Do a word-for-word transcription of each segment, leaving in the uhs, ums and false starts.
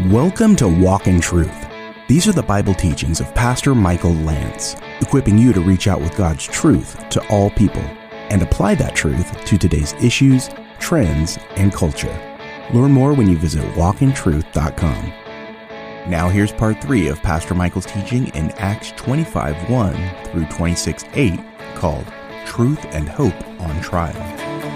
Welcome to Walk in Truth. These are the Bible teachings of Pastor Michael Lance, equipping you to reach out with God's truth to all people and apply that truth to today's issues, trends, and culture. Learn more when you visit walk in truth dot com. Now here's part three of Pastor Michael's teaching in Acts twenty-five one through twenty-six eight, called Truth and Hope on Trial.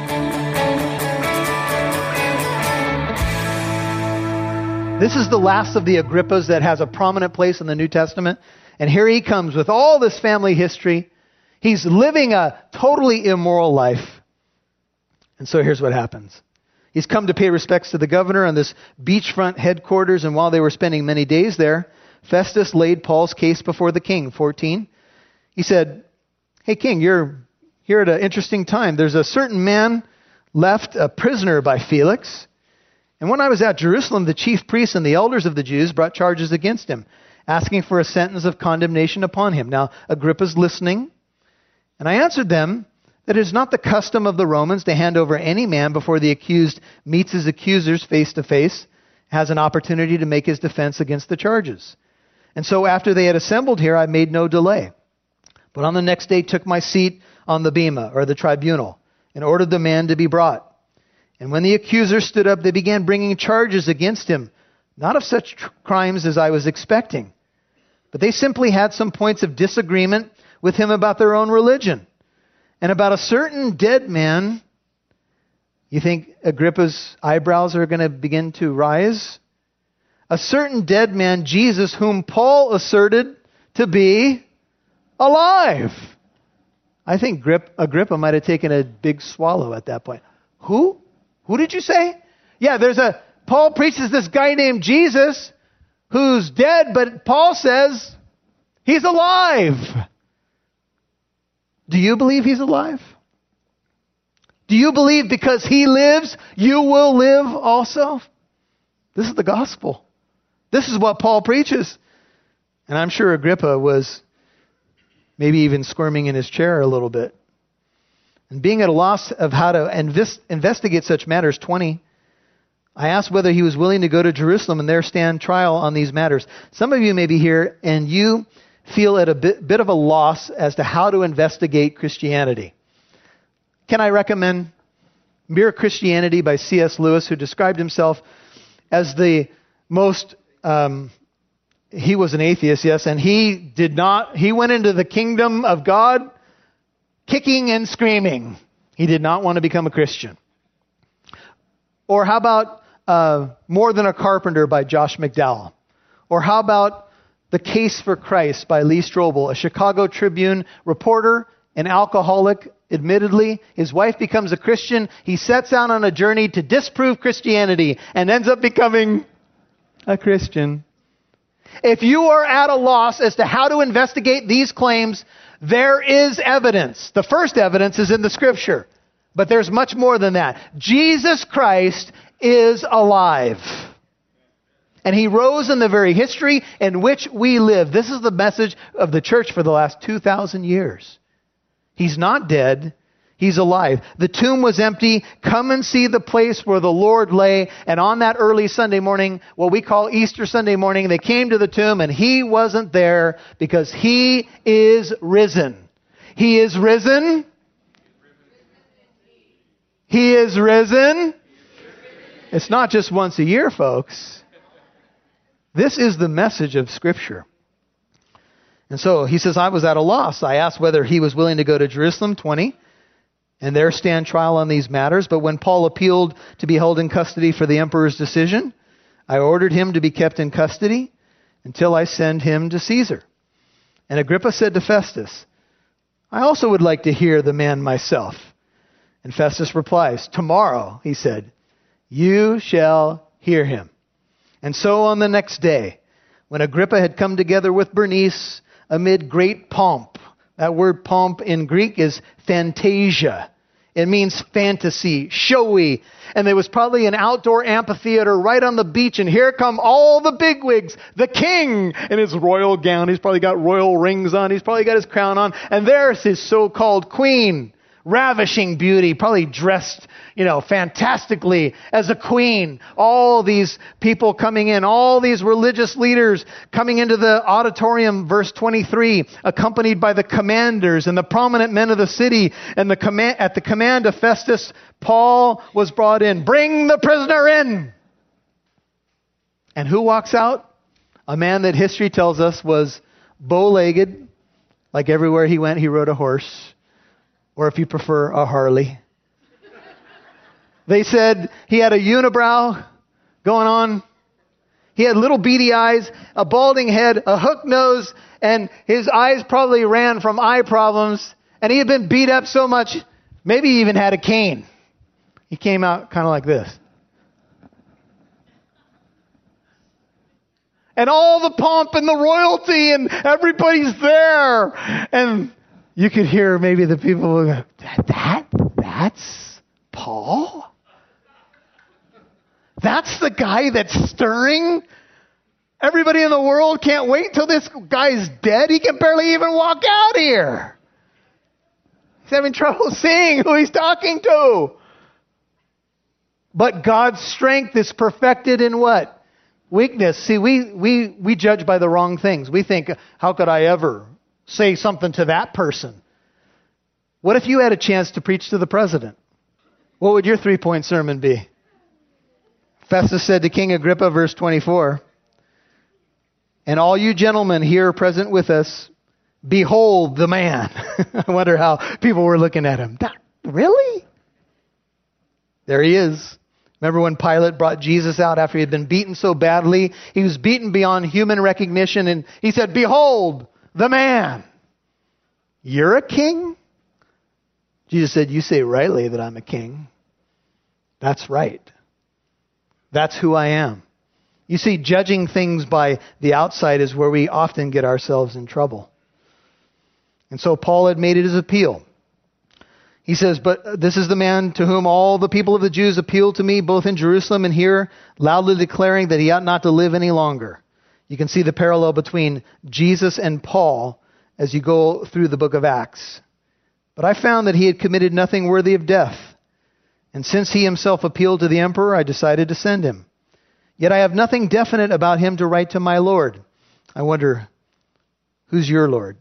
This is the last of the Agrippas that has a prominent place in the New Testament. And here he comes with all this family history. He's living a totally immoral life. And so here's what happens. He's come to pay respects to the governor on this beachfront headquarters. And while they were spending many days there, Festus laid Paul's case before the king. fourteen. He said, "Hey, king, you're here at an interesting time. There's a certain man left a prisoner by Felix. And when I was at Jerusalem, the chief priests and the elders of the Jews brought charges against him, asking for a sentence of condemnation upon him." Now, Agrippa's listening. "And I answered them that it is not the custom of the Romans to hand over any man before the accused meets his accusers face to face, has an opportunity to make his defense against the charges. And so after they had assembled here, I made no delay, but on the next day took my seat on the bema, or the tribunal, and ordered the man to be brought. And when the accusers stood up, they began bringing charges against him, not of such tr- crimes as I was expecting. But they simply had some points of disagreement with him about their own religion. And about a certain dead man." You think Agrippa's eyebrows are going to begin to rise? "A certain dead man, Jesus, whom Paul asserted to be alive." I think Grip- Agrippa might have taken a big swallow at that point. Who? Who did you say? Yeah, there's a, Paul preaches this guy named Jesus who's dead, but Paul says he's alive. Do you believe he's alive? Do you believe because he lives, you will live also? This is the gospel. This is what Paul preaches. And I'm sure Agrippa was maybe even squirming in his chair a little bit. And being at a loss of how to invest, investigate such matters, twenty, I asked whether he was willing to go to Jerusalem and there stand trial on these matters. Some of you may be here and you feel at a bit, bit of a loss as to how to investigate Christianity. Can I recommend Mere Christianity by C S Lewis, who described himself as the most, um, he was an atheist, yes, and he did not, he went into the kingdom of God kicking and screaming. He did not want to become a Christian. Or how about uh, More Than a Carpenter by Josh McDowell? Or how about The Case for Christ by Lee Strobel, a Chicago Tribune reporter, an alcoholic, admittedly. His wife becomes a Christian. He sets out on a journey to disprove Christianity and ends up becoming a Christian. If you are at a loss as to how to investigate these claims, there is evidence. The first evidence is in the Scripture. But there's much more than that. Jesus Christ is alive. And he rose in the very history in which we live. This is the message of the church for the last two thousand years. He's not dead. He's alive. The tomb was empty. Come and see the place where the Lord lay. And on that early Sunday morning, what we call Easter Sunday morning, they came to the tomb and he wasn't there because he is risen. He is risen. He is risen. It's not just once a year, folks. This is the message of Scripture. And so he says, I was at a loss. I asked whether he was willing to go to Jerusalem, twenty. And there stand trial on these matters. But when Paul appealed to be held in custody for the emperor's decision, I ordered him to be kept in custody until I send him to Caesar. And Agrippa said to Festus, I also would like to hear the man myself. And Festus replies, tomorrow, he said, you shall hear him. And so on the next day, when Agrippa had come together with Bernice amid great pomp, that word pomp in Greek is fantasia. It means fantasy, showy. And there was probably an outdoor amphitheater right on the beach. And here come all the bigwigs. The king in his royal gown. He's probably got royal rings on. He's probably got his crown on. And there's his so-called queen ravishing beauty, probably dressed, you know, fantastically as a queen. All these people coming in, all these religious leaders coming into the auditorium, verse twenty-three, accompanied by the commanders and the prominent men of the city. And the command, at the command of Festus, Paul was brought in. Bring the prisoner in. And who walks out? A man that history tells us was bow-legged. Like everywhere he went, he rode a horse. Or if you prefer, a Harley. They said he had a unibrow going on. He had little beady eyes, a balding head, a hooked nose, and his eyes probably ran from eye problems. And he had been beat up so much, maybe he even had a cane. He came out kind of like this. And all the pomp and the royalty and everybody's there. And you could hear maybe the people go, that, that's Paul? That's the guy that's stirring? Everybody in the world can't wait till this guy's dead. He can barely even walk out here. He's having trouble seeing who he's talking to. But God's strength is perfected in what? Weakness. See, we, we, we judge by the wrong things. We think, how could I ever say something to that person? What if you had a chance to preach to the president? What would your three-point sermon be? Festus said to King Agrippa, verse twenty-four, and all you gentlemen here present with us, behold the man. I wonder how people were looking at him. That, really? There he is. Remember when Pilate brought Jesus out after he had been beaten so badly? He was beaten beyond human recognition, and he said, behold the man. You're a king? Jesus said, you say rightly that I'm a king. That's right. That's who I am. You see, judging things by the outside is where we often get ourselves in trouble. And so Paul had made it his appeal. He says, but this is the man to whom all the people of the Jews appealed to me, both in Jerusalem and here, loudly declaring that he ought not to live any longer. You can see the parallel between Jesus and Paul as you go through the book of Acts. But I found that he had committed nothing worthy of death. And since he himself appealed to the emperor, I decided to send him. Yet I have nothing definite about him to write to my Lord. I wonder, who's your Lord?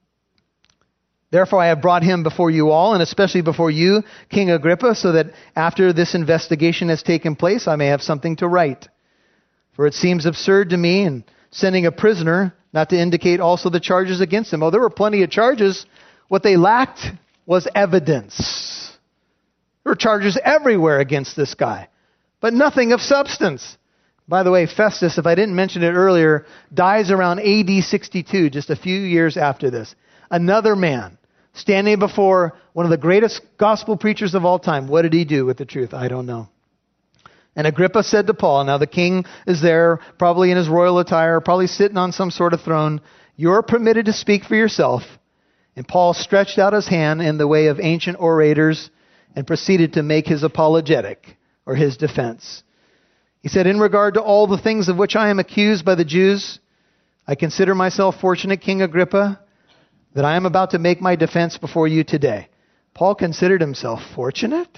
Therefore I have brought him before you all, and especially before you, King Agrippa, so that after this investigation has taken place, I may have something to write. For it seems absurd to me in sending a prisoner not to indicate also the charges against him. Oh, there were plenty of charges. What they lacked was evidence. There were charges everywhere against this guy, but nothing of substance. By the way, Festus, if I didn't mention it earlier, dies around A D sixty-two, just a few years after this. Another man standing before one of the greatest gospel preachers of all time. What did he do with the truth? I don't know. And Agrippa said to Paul, now the king is there, probably in his royal attire, probably sitting on some sort of throne. You're permitted to speak for yourself. And Paul stretched out his hand in the way of ancient orators and proceeded to make his apologetic, or his defense. He said, in regard to all the things of which I am accused by the Jews, I consider myself fortunate, King Agrippa, that I am about to make my defense before you today. Paul considered himself fortunate?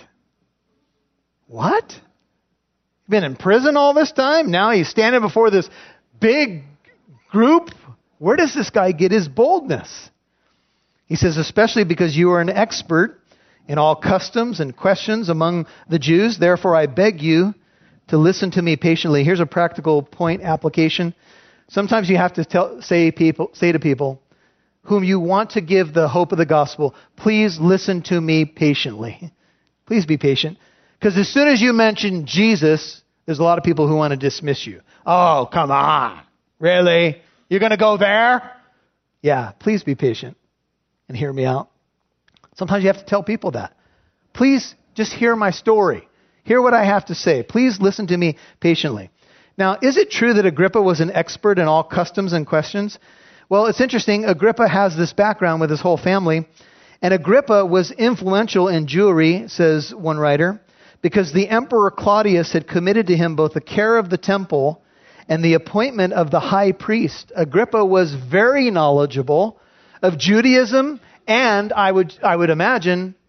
What? He's been in prison all this time? Now he's standing before this big group? Where does this guy get his boldness? He says, especially because you are an expert in all customs and questions among the Jews. Therefore, I beg you to listen to me patiently. Here's a practical point application. Sometimes you have to tell, say, people, say to people whom you want to give the hope of the gospel, please listen to me patiently. Please be patient. Because as soon as you mention Jesus, there's a lot of people who want to dismiss you. Oh, come on. Really? You're going to go there? Yeah, please be patient and hear me out. Sometimes you have to tell people that. Please just hear my story. Hear what I have to say. Please listen to me patiently. Now, is it true that Agrippa was an expert in all customs and questions? Well, it's interesting. Agrippa has this background with his whole family. And Agrippa was influential in Jewry, says one writer, because the Emperor Claudius had committed to him both the care of the temple and the appointment of the high priest. Agrippa was very knowledgeable of Judaism and, I would I would imagine,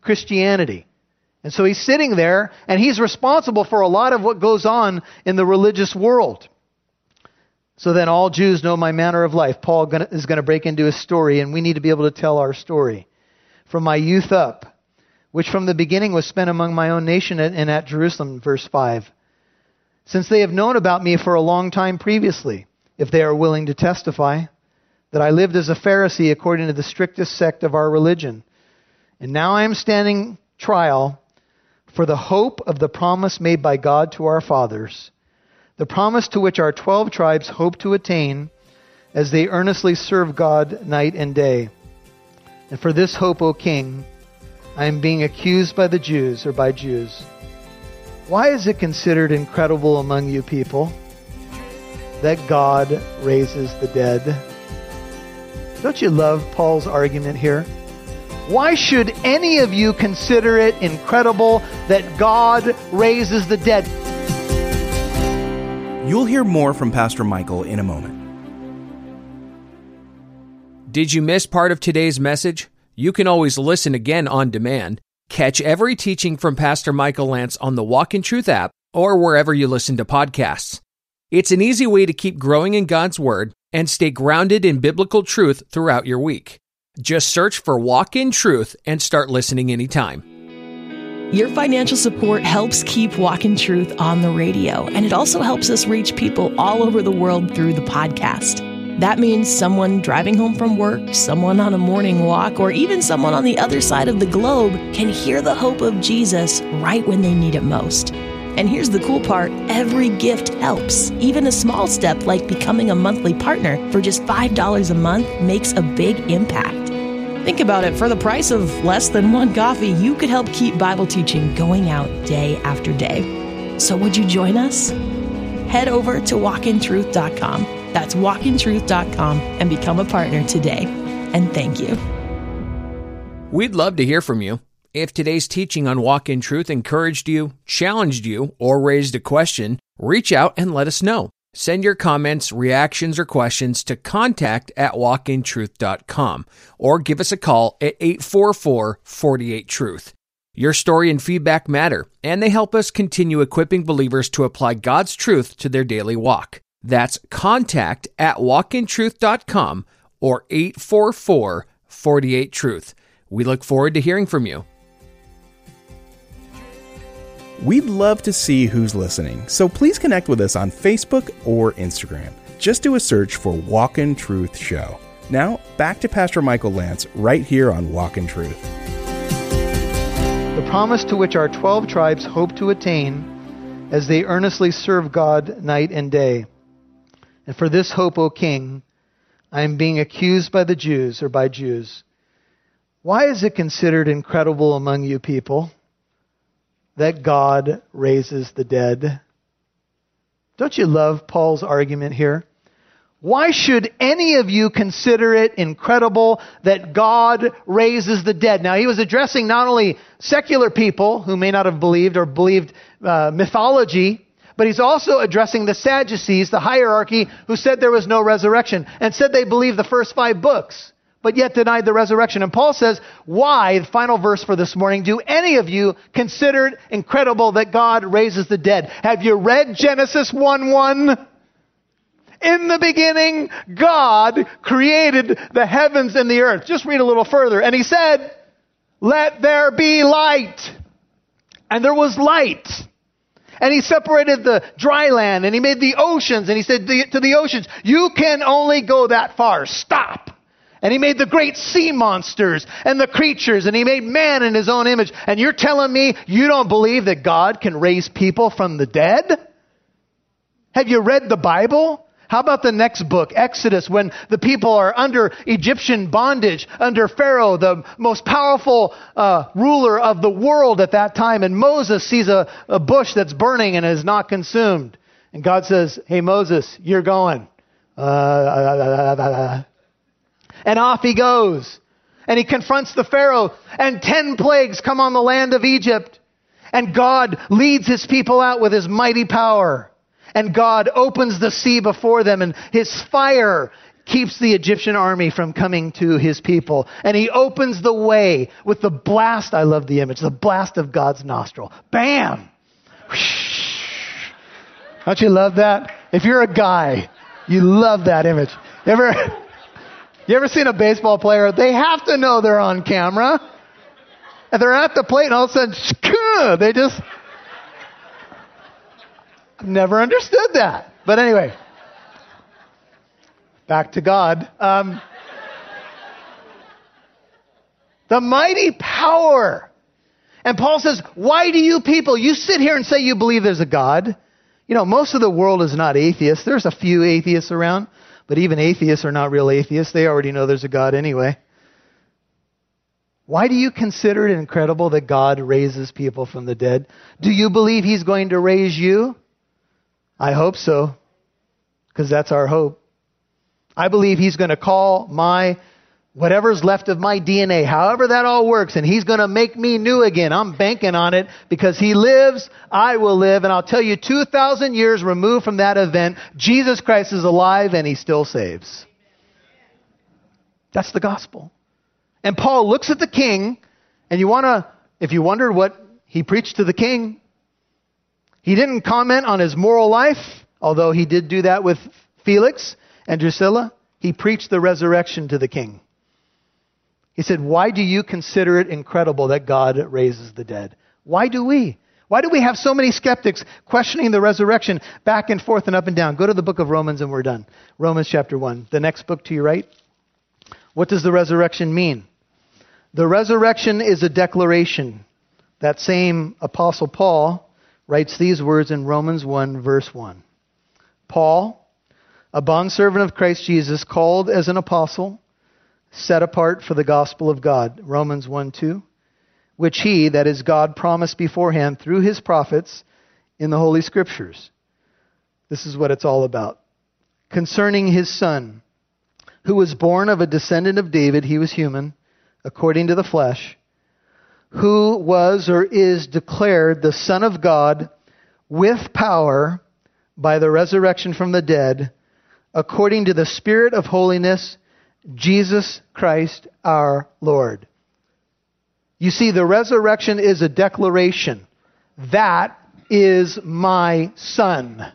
Christianity. And so he's sitting there, and he's responsible for a lot of what goes on in the religious world. So then all Jews know my manner of life. Paul gonna, is going to break into his story, and we need to be able to tell our story. From my youth up, which from the beginning was spent among my own nation and at Jerusalem, verse five. Since they have known about me for a long time previously, if they are willing to testify, that I lived as a Pharisee according to the strictest sect of our religion. And now I am standing trial for the hope of the promise made by God to our fathers, the promise to which our twelve tribes hope to attain as they earnestly serve God night and day. And for this hope, O King, I am being accused by the Jews, or by Jews. Why is it considered incredible among you people that God raises the dead? Don't you love Paul's argument here? Why should any of you consider it incredible that God raises the dead? You'll hear more from Pastor Michael in a moment. Did you miss part of today's message? You can always listen again on demand. Catch every teaching from Pastor Michael Lantz on the Walk in Truth app or wherever you listen to podcasts. It's an easy way to keep growing in God's Word and stay grounded in biblical truth throughout your week. Just search for Walk in Truth and start listening anytime. Your financial support helps keep Walk in Truth on the radio, and it also helps us reach people all over the world through the podcast. That means someone driving home from work, someone on a morning walk, or even someone on the other side of the globe can hear the hope of Jesus right when they need it most. And here's the cool part, every gift helps. Even a small step like becoming a monthly partner for just five dollars a month makes a big impact. Think about it, for the price of less than one coffee, you could help keep Bible teaching going out day after day. So would you join us? Head over to walk in truth dot com. That's walk in truth dot com and become a partner today. And thank you. We'd love to hear from you. If today's teaching on Walk in Truth encouraged you, challenged you, or raised a question, reach out and let us know. Send your comments, reactions, or questions to contact at walk in truth dot com or give us a call at eight four four, four eight, truth. Your story and feedback matter, and they help us continue equipping believers to apply God's truth to their daily walk. That's contact at walk in truth dot com or eight four four, four eight, truth. We look forward to hearing from you. We'd love to see who's listening, so please connect with us on Facebook or Instagram. Just do a search for Walk in Truth Show. Now, back to Pastor Michael Lantz right here on Walk in Truth. The promise to which our twelve tribes hope to attain as they earnestly serve God night and day. And for this hope, O King, I am being accused by the Jews, or by Jews. Why is it considered incredible among you people that God raises the dead? Don't you love Paul's argument here? Why should any of you consider it incredible that God raises the dead? Now, he was addressing not only secular people who may not have believed or believed uh, mythology, but he's also addressing the Sadducees, the hierarchy, who said there was no resurrection and said they believed the first five books, but yet denied the resurrection. And Paul says, why, the final verse for this morning, do any of you consider it incredible that God raises the dead? Have you read Genesis one one? In the beginning, God created the heavens and the earth. Just read a little further. And he said, let there be light. And there was light. And he separated the dry land, and he made the oceans, and he said to the oceans, you can only go that far. Stop. And he made the great sea monsters and the creatures, and he made man in his own image. And you're telling me you don't believe that God can raise people from the dead? Have you read the Bible? How about the next book, Exodus, when the people are under Egyptian bondage, under Pharaoh, the most powerful uh, ruler of the world at that time. And Moses sees a, a bush that's burning and is not consumed. And God says, hey, Moses, you're going. Uh, uh, uh, uh, and off he goes. And he confronts the Pharaoh. And ten plagues come on the land of Egypt. And God leads his people out with his mighty power. And God opens the sea before them, and his fire keeps the Egyptian army from coming to his people. And he opens the way with the blast. I love the image. The blast of God's nostril. Bam! Don't you love that? If you're a guy, you love that image. You ever, you ever seen a baseball player? They have to know they're on camera. And they're at the plate and all of a sudden, they just... I've never understood that. But anyway, back to God. Um, the mighty power. And Paul says, why do you people, you sit here and say you believe there's a God. You know, most of the world is not atheists. There's a few atheists around, but even atheists are not real atheists. They already know there's a God anyway. Why do you consider it incredible that God raises people from the dead? Do you believe he's going to raise you? I hope so, because that's our hope. I believe he's going to call my, whatever's left of my D N A, however that all works, and he's going to make me new again. I'm banking on it because he lives, I will live. And I'll tell you, two thousand years removed from that event, Jesus Christ is alive and he still saves. That's the gospel. And Paul looks at the king, and you want to, if you wondered what he preached to the king, he didn't comment on his moral life, although he did do that with Felix and Drusilla. He preached the resurrection to the king. He said, why do you consider it incredible that God raises the dead? Why do we? Why do we have so many skeptics questioning the resurrection back and forth and up and down? Go to the book of Romans and we're done. Romans chapter one, the next book to your right. What does the resurrection mean? The resurrection is a declaration. That same Apostle Paul writes these words in Romans one, verse one. Paul, a bondservant of Christ Jesus, called as an apostle, set apart for the gospel of God. Romans one, two. Which he, that is God, promised beforehand through his prophets in the Holy Scriptures. This is what it's all about. Concerning his Son, who was born of a descendant of David, he was human, according to the flesh, who was or is declared the Son of God with power by the resurrection from the dead, according to the Spirit of holiness, Jesus Christ our Lord. You see, the resurrection is a declaration. That is my Son.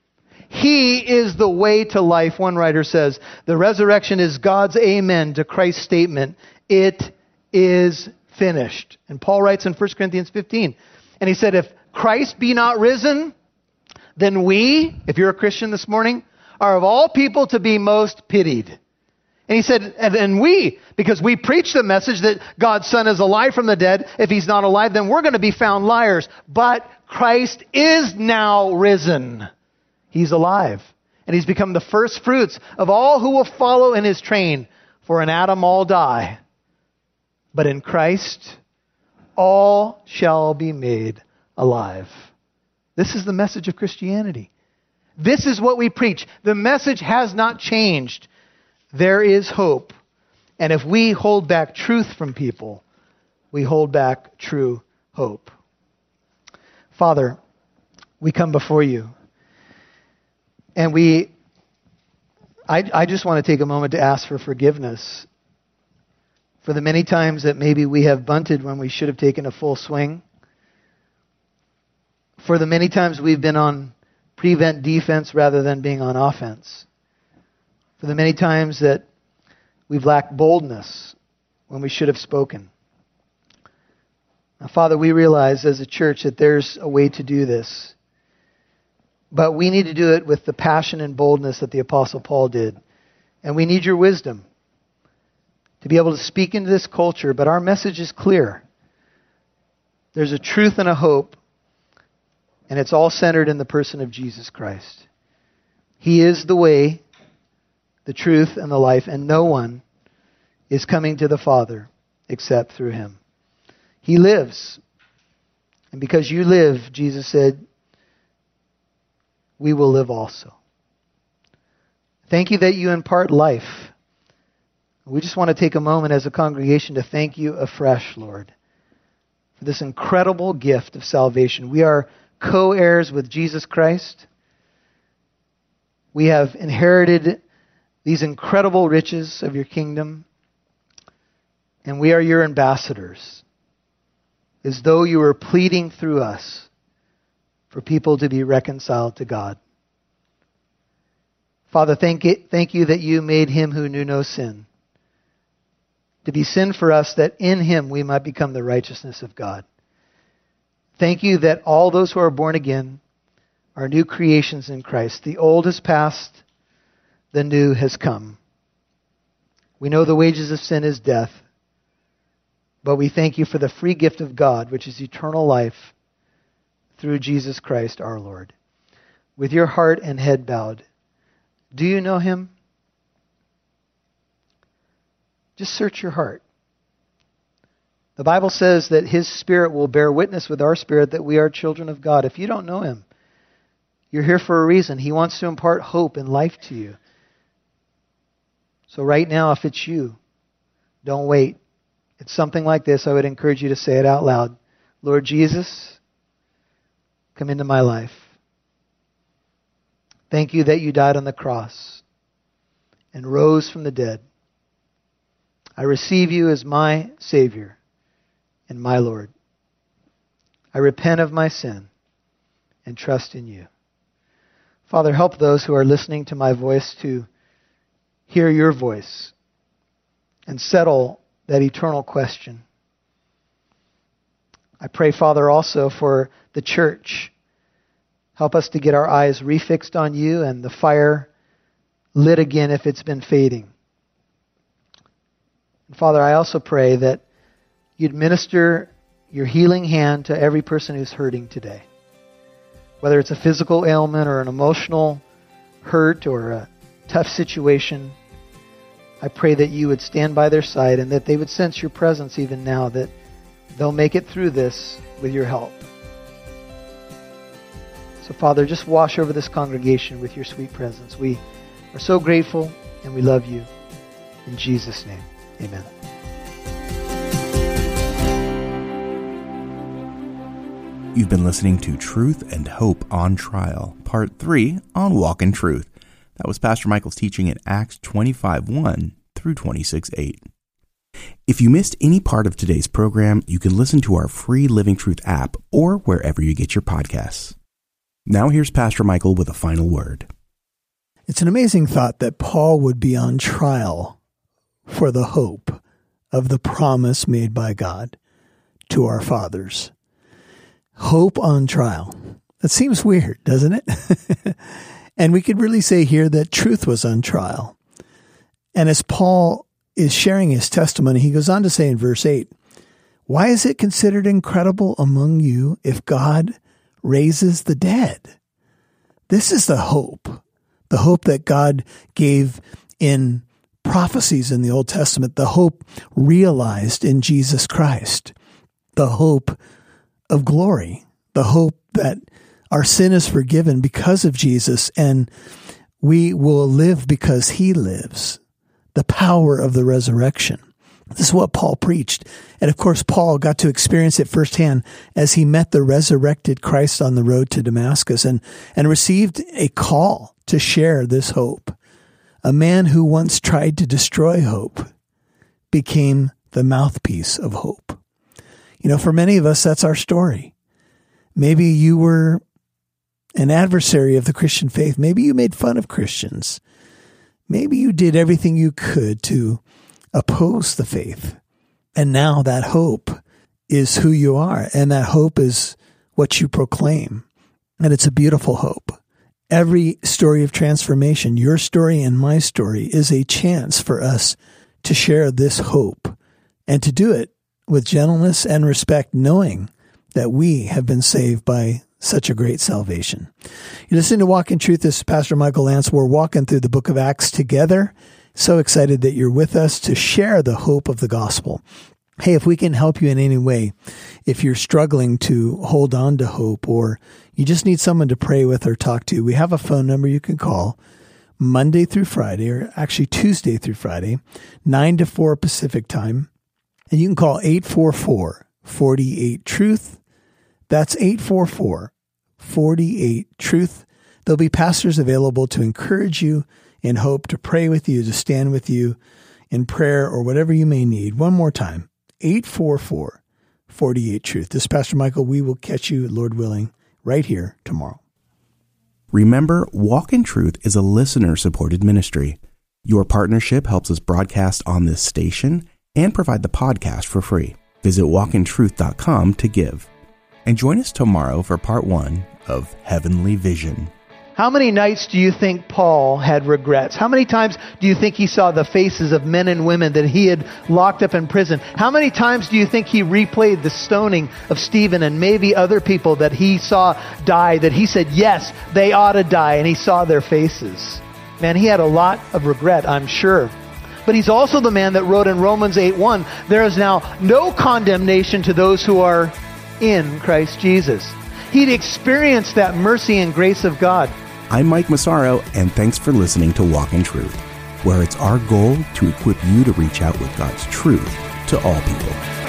He is the way to life. One writer says, the resurrection is God's amen to Christ's statement, it is finished. And Paul writes in First Corinthians fifteen, and he said, if Christ be not risen, then we, if you're a Christian this morning, are of all people to be most pitied. And he said, and, and we, because we preach the message that God's Son is alive from the dead, if he's not alive, then we're going to be found liars. But Christ is now risen. He's alive. And he's become the first fruits of all who will follow in his train. For in Adam all die. But in Christ, all shall be made alive. This is the message of Christianity. This is what we preach. The message has not changed. There is hope. And if we hold back truth from people, we hold back true hope. Father, we come before you. And we, I, I just want to take a moment to ask for forgiveness for the many times that maybe we have bunted when we should have taken a full swing. For the many times we've been on prevent defense rather than being on offense. For the many times that we've lacked boldness when we should have spoken. Now, Father, we realize as a church that there's a way to do this. But we need to do it with the passion and boldness that the Apostle Paul did. And we need your wisdom to be able to speak into this culture. But our message is clear. There's a truth and a hope. And it's all centered in the person of Jesus Christ. He is the way, the truth, and the life. And no one is coming to the Father except through him. He lives. And because you live, Jesus said, we will live also. Thank you that you impart life. We just want to take a moment as a congregation to thank you afresh, Lord, for this incredible gift of salvation. We are co-heirs with Jesus Christ. We have inherited these incredible riches of your kingdom, and we are your ambassadors, as though you were pleading through us for people to be reconciled to God. Father, thank it, thank you that you made him who knew no sin to be sin for us, that in him we might become the righteousness of God. Thank you that all those who are born again are new creations in Christ. The old has passed, the new has come. We know the wages of sin is death, but we thank you for the free gift of God, which is eternal life through Jesus Christ our Lord. With your heart and head bowed, do you know him? Just search your heart. The Bible says that his Spirit will bear witness with our spirit that we are children of God. If you don't know him, you're here for a reason. He wants to impart hope and life to you. So right now, if it's you, don't wait. It's something like this. I would encourage you to say it out loud. Lord Jesus, come into my life. Thank you that you died on the cross and rose from the dead. I receive you as my Savior and my Lord. I repent of my sin and trust in you. Father, help those who are listening to my voice to hear your voice and settle that eternal question. I pray, Father, also for the church. Help us to get our eyes refixed on you and the fire lit again if it's been fading. And Father, I also pray that you'd minister your healing hand to every person who's hurting today. Whether it's a physical ailment or an emotional hurt or a tough situation, I pray that you would stand by their side and that they would sense your presence even now, that they'll make it through this with your help. So, Father, just wash over this congregation with your sweet presence. We are so grateful and we love you. In Jesus' name, amen. You've been listening to Truth and Hope on Trial, Part three on Walk in Truth. That was Pastor Michael's teaching in Acts twenty-five one through twenty-six eight. If you missed any part of today's program, you can listen to our free Living Truth app or wherever you get your podcasts. Now here's Pastor Michael with a final word. It's an amazing thought that Paul would be on trial for the hope of the promise made by God to our fathers. Hope on trial. That seems weird, doesn't it? And we could really say here that truth was on trial. And as Paul is sharing his testimony, he goes on to say in verse eight, "Why is it considered incredible among you if God raises the dead?" This is the hope, the hope that God gave in prophecies in the Old Testament, the hope realized in Jesus Christ, the hope of glory, the hope that our sin is forgiven because of Jesus and we will live because he lives, the power of the resurrection. This is what Paul preached. And of course, Paul got to experience it firsthand as he met the resurrected Christ on the road to Damascus and, and received a call to share this hope. A man who once tried to destroy hope became the mouthpiece of hope. You know, for many of us, that's our story. Maybe you were an adversary of the Christian faith. Maybe you made fun of Christians. Maybe you did everything you could to oppose the faith. And now that hope is who you are, and that hope is what you proclaim. And it's a beautiful hope. Every story of transformation, your story and my story, is a chance for us to share this hope and to do it with gentleness and respect, knowing that we have been saved by such a great salvation. You listen to Walk in Truth. This is Pastor Michael Lance. We're walking through the book of Acts together. So excited that you're with us to share the hope of the gospel. Hey, if we can help you in any way, if you're struggling to hold on to hope or you just need someone to pray with or talk to, we have a phone number you can call Monday through Friday, or actually Tuesday through Friday, nine to four Pacific time. And you can call eight four four, four eight, TRUTH. That's eight four four, four eight, TRUTH. There'll be pastors available to encourage you in hope, to pray with you, to stand with you in prayer or whatever you may need. One more time, eight four four, four eight, truth. This is Pastor Michael. We will catch you, Lord willing, right here tomorrow. Remember, Walk in Truth is a listener-supported ministry. Your partnership helps us broadcast on this station and provide the podcast for free. Visit walk in truth dot com to give. And join us tomorrow for part one of Heavenly Vision. How many nights do you think Paul had regrets? How many times do you think he saw the faces of men and women that he had locked up in prison? How many times do you think he replayed the stoning of Stephen and maybe other people that he saw die, that he said, yes, they ought to die, and he saw their faces? Man, he had a lot of regret, I'm sure. But he's also the man that wrote in Romans eight one, there is now no condemnation to those who are in Christ Jesus. He'd experienced that mercy and grace of God. I'm Mike Massaro, and thanks for listening to Walk in Truth, where it's our goal to equip you to reach out with God's truth to all people.